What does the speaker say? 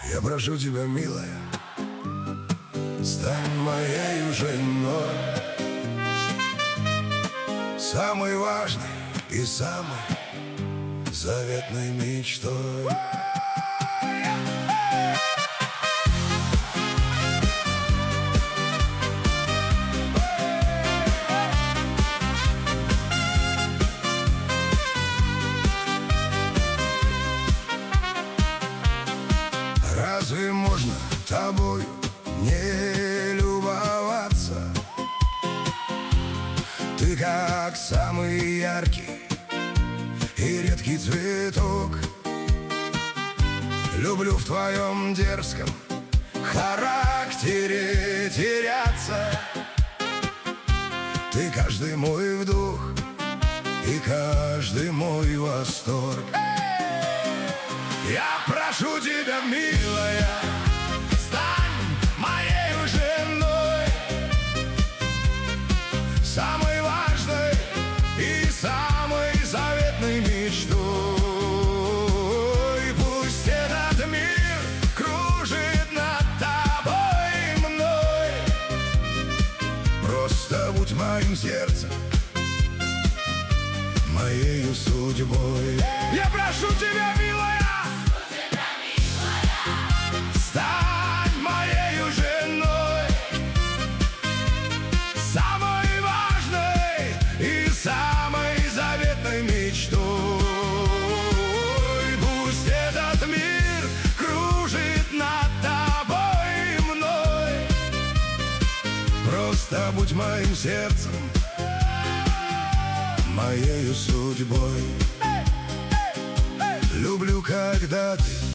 Я прошу тебя, милая, стань моей женой, самой важной и самой заветной мечтой. Разве можно тобою не любоваться? Ты как самый яркий и редкий цветок. Люблю в твоем дерзком характере теряться. Ты каждый мой вдох и каждый мой восторг. Я прошу тебя, милая, стань моей женой, самой важной и самой заветной мечтой. Пусть этот мир кружит над тобой и мной. Просто будь моим сердцем, моею судьбой. Я прошу тебя, милая, стань моею женой, самой важной и самой заветной мечтой. Пусть этот мир кружит над тобой и мной. Просто будь моим сердцем, моею судьбой. Люблю, когда ты